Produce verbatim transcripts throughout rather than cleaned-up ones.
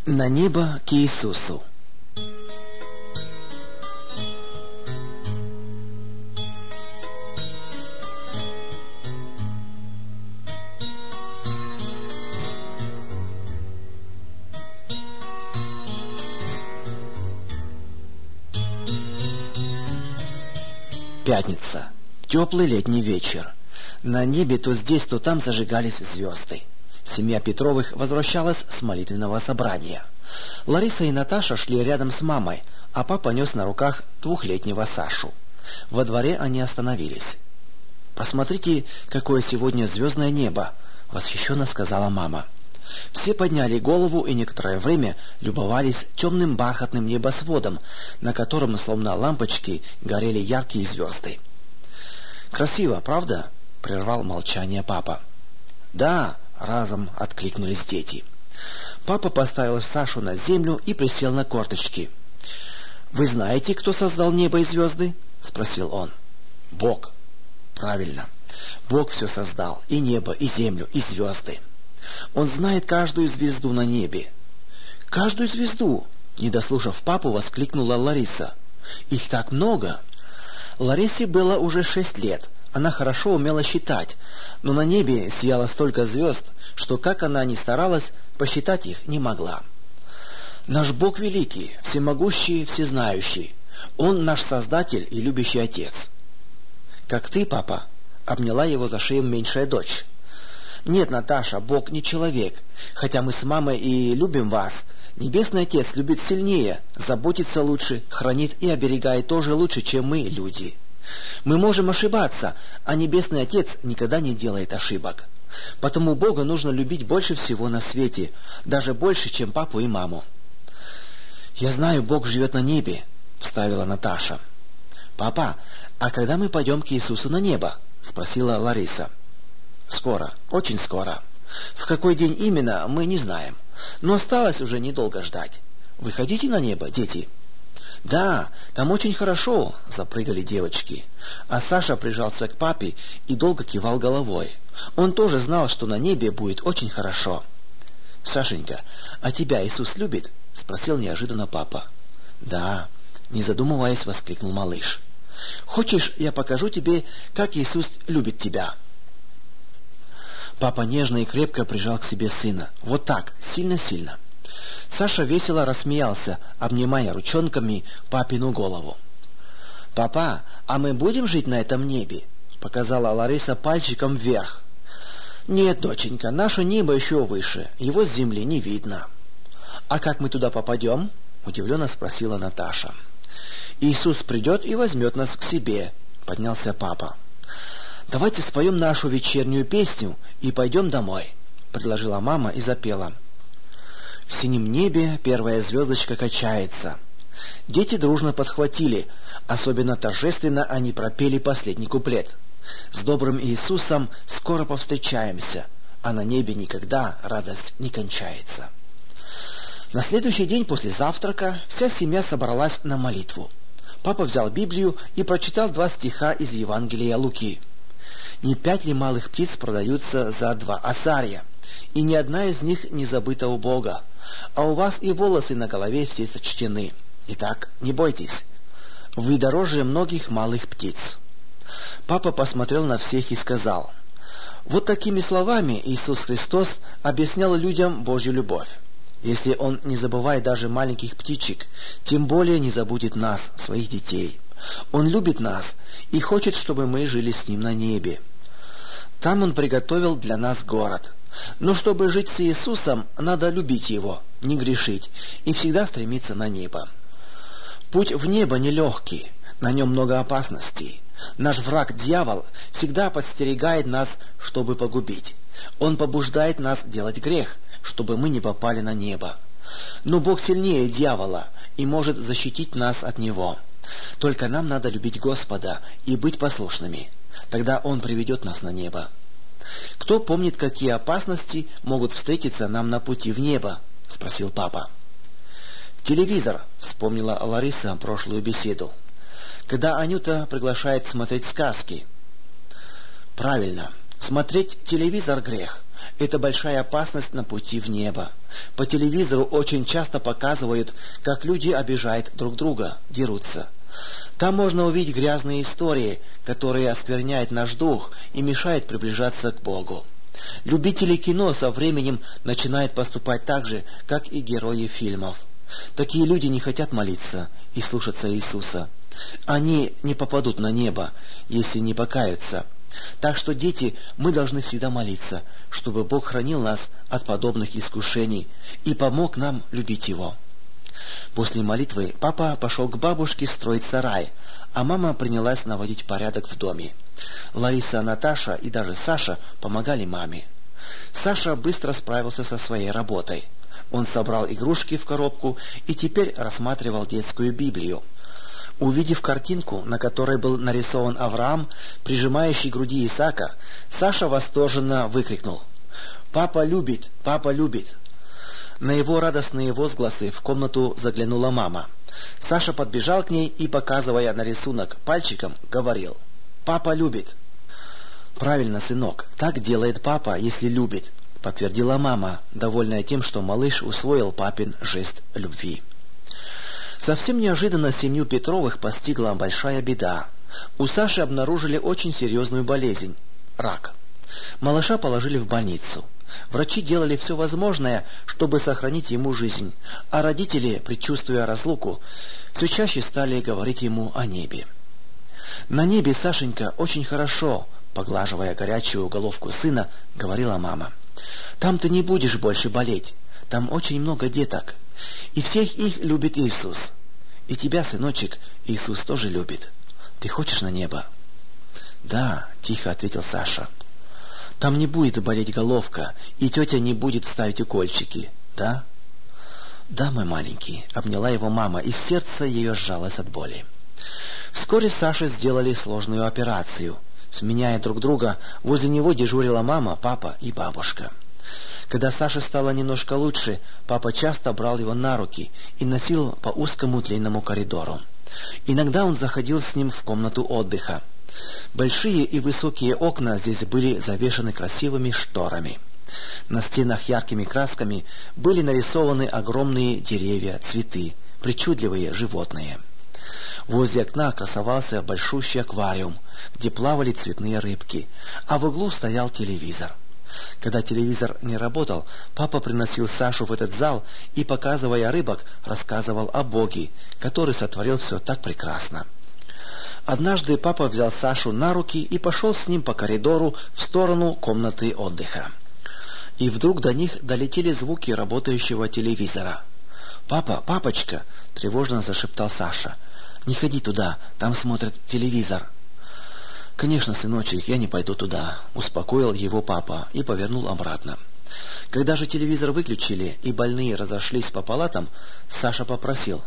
На небо к Иисусу. Пятница. Теплый летний вечер. На небе то здесь, то там зажигались звезды. Семья Петровых возвращалась с молитвенного собрания. Лариса и Наташа шли рядом с мамой, а папа нес на руках двухлетнего Сашу. Во дворе они остановились. «Посмотрите, какое сегодня звездное небо!» — восхищенно сказала мама. Все подняли голову и некоторое время любовались темным бархатным небосводом, на котором, словно лампочки, горели яркие звезды. «Красиво, правда?» — прервал молчание папа. «Да!» — разом откликнулись дети. Папа поставил Сашу на землю и присел на корточки. «Вы знаете, кто создал небо и звезды?» — спросил он. «Бог». «Правильно. Бог все создал, и небо, и землю, и звезды. Он знает каждую звезду на небе». «Каждую звезду?» — не дослушав папу, воскликнула Лариса. «Их так много!» Ларисе было уже шесть лет. Она хорошо умела считать, но на небе сияло столько звезд, что, как она ни старалась, посчитать их не могла. «Наш Бог великий, всемогущий, всезнающий. Он наш Создатель и любящий Отец». «Как ты, папа?» — обняла его за шею меньшая дочь. «Нет, Наташа, Бог не человек. Хотя мы с мамой и любим вас, Небесный Отец любит сильнее, заботится лучше, хранит и оберегает тоже лучше, чем мы, люди. Мы можем ошибаться, а Небесный Отец никогда не делает ошибок. Потому Бога нужно любить больше всего на свете, даже больше, чем папу и маму». «Я знаю, Бог живет на небе», — вставила Наташа. «Папа, а когда мы пойдем к Иисусу на небо?» — спросила Лариса. «Скоро, очень скоро. В какой день именно, мы не знаем. Но осталось уже недолго ждать. Вы хотите на небо, дети?» «Да, там очень хорошо», — запрыгали девочки. А Саша прижался к папе и долго кивал головой. Он тоже знал, что на небе будет очень хорошо. «Сашенька, а тебя Иисус любит?» — спросил неожиданно папа. «Да», — не задумываясь, воскликнул малыш. «Хочешь, я покажу тебе, как Иисус любит тебя?» Папа нежно и крепко прижал к себе сына. Вот так, сильно-сильно. Саша весело рассмеялся, обнимая ручонками папину голову. «Папа, а мы будем жить на этом небе?» — показала Лариса пальчиком вверх. «Нет, доченька, наше небо еще выше, его с земли не видно». «А как мы туда попадем?» — удивленно спросила Наташа. «Иисус придет и возьмет нас к себе», — поднялся папа. «Давайте споем нашу вечернюю песню и пойдем домой», — предложила мама и запела. В синем небе первая звездочка качается. Дети дружно подхватили, особенно торжественно они пропели последний куплет. «С добрым Иисусом скоро повстречаемся, а на небе никогда радость не кончается». На следующий день после завтрака вся семья собралась на молитву. Папа взял Библию и прочитал два стиха из Евангелия Луки. «Не пять ли малых птиц продаются за два асария, и ни одна из них не забыта у Бога, а у вас и волосы на голове все сочтены. Итак, не бойтесь, вы дороже многих малых птиц». Папа посмотрел на всех и сказал: «Вот такими словами Иисус Христос объяснял людям Божью любовь. Если Он не забывает даже маленьких птичек, тем более не забудет нас, своих детей. Он любит нас и хочет, чтобы мы жили с Ним на небе. Там Он приготовил для нас город. Но чтобы жить с Иисусом, надо любить Его, не грешить и всегда стремиться на небо. Путь в небо нелегкий, на нем много опасностей. Наш враг, дьявол, всегда подстерегает нас, чтобы погубить. Он побуждает нас делать грех, чтобы мы не попали на небо. Но Бог сильнее дьявола и может защитить нас от него. Только нам надо любить Господа и быть послушными. Тогда Он приведет нас на небо. Кто помнит, какие опасности могут встретиться нам на пути в небо?» — спросил папа. «Телевизор», — вспомнила Лариса прошлую беседу. «Когда Анюта приглашает смотреть сказки». «Правильно. Смотреть телевизор — грех. Это большая опасность на пути в небо. По телевизору очень часто показывают, как люди обижают друг друга, дерутся. Там можно увидеть грязные истории, которые оскверняют наш дух и мешают приближаться к Богу. Любители кино со временем начинают поступать так же, как и герои фильмов. Такие люди не хотят молиться и слушаться Иисуса. Они не попадут на небо, если не покаются. Так что, дети, мы должны всегда молиться, чтобы Бог хранил нас от подобных искушений и помог нам любить Его. После молитвы папа пошел к бабушке строить сарай, а мама принялась наводить порядок в доме. Лариса, Наташа и даже Саша помогали маме. Саша быстро справился со своей работой. Он собрал игрушки в коробку и теперь рассматривал детскую Библию. Увидев картинку, на которой был нарисован Авраам, прижимающий к груди Исаака, Саша восторженно выкрикнул: «Папа любит! Папа любит!» На его радостные возгласы в комнату заглянула мама. Саша подбежал к ней и, показывая на рисунок пальчиком, говорил: «Папа любит!» «Правильно, сынок, так делает папа, если любит», — подтвердила мама, довольная тем, что малыш усвоил папин жест любви. Совсем неожиданно семью Петровых постигла большая беда. У Саши обнаружили очень серьезную болезнь – рак. Малыша положили в больницу. Врачи делали все возможное, чтобы сохранить ему жизнь, а родители, предчувствуя разлуку, все чаще стали говорить ему о небе. «На небе, Сашенька, очень хорошо», — поглаживая горячую головку сына, говорила мама. «Там ты не будешь больше болеть, там очень много деток, и всех их любит Иисус. И тебя, сыночек, Иисус тоже любит. Ты хочешь на небо?» «Да», — тихо ответил Саша. «Там не будет болеть головка, и тетя не будет ставить укольчики, да?» «Да, мой маленький», — обняла его мама, и сердце ее сжалось от боли. Вскоре Саше сделали сложную операцию. Сменяя друг друга, возле него дежурила мама, папа и бабушка. Когда Саше стало немножко лучше, папа часто брал его на руки и носил по узкому длинному коридору. Иногда он заходил с ним в комнату отдыха. Большие и высокие окна здесь были завешаны красивыми шторами. На стенах яркими красками были нарисованы огромные деревья, цветы, причудливые животные. Возле окна красовался большущий аквариум, где плавали цветные рыбки, а в углу стоял телевизор. Когда телевизор не работал, папа приносил Сашу в этот зал и, показывая рыбок, рассказывал о Боге, который сотворил все так прекрасно. Однажды папа взял Сашу на руки и пошел с ним по коридору в сторону комнаты отдыха. И вдруг до них долетели звуки работающего телевизора. «Папа, папочка!» — тревожно зашептал Саша. «Не ходи туда, там смотрят телевизор». «Конечно, сыночек, я не пойду туда», — успокоил его папа и повернул обратно. Когда же телевизор выключили и больные разошлись по палатам, Саша попросил: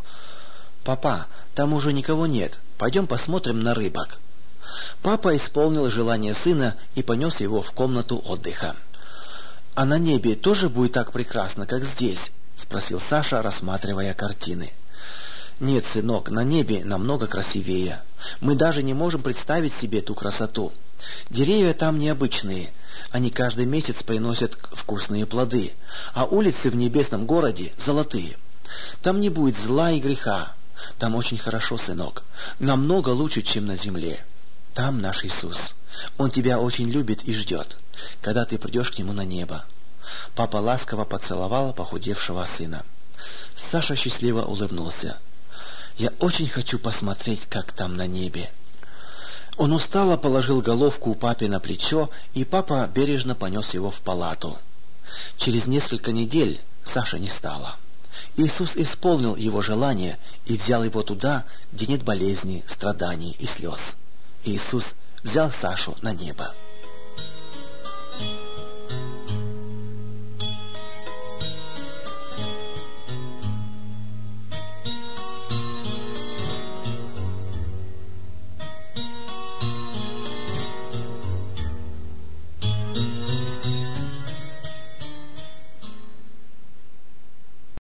«Папа, там уже никого нет, пойдем посмотрим на рыбок». Папа исполнил желание сына и понес его в комнату отдыха. «А на небе тоже будет так прекрасно, как здесь?» — спросил Саша, рассматривая картины. «Нет, сынок, на небе намного красивее. Мы даже не можем представить себе ту красоту. Деревья там необычные. Они каждый месяц приносят вкусные плоды, а улицы в небесном городе золотые. Там не будет зла и греха. Там очень хорошо, сынок. Намного лучше, чем на земле. Там наш Иисус. Он тебя очень любит и ждет, когда ты придешь к Нему на небо». Папа ласково поцеловал похудевшего сына. Саша счастливо улыбнулся. «Я очень хочу посмотреть, как там на небе». Он устало положил головку папе на плечо, и папа бережно понес его в палату. Через несколько недель Саши не стало. Иисус исполнил его желание и взял его туда, где нет болезни, страданий и слез. Иисус взял Сашу на небо.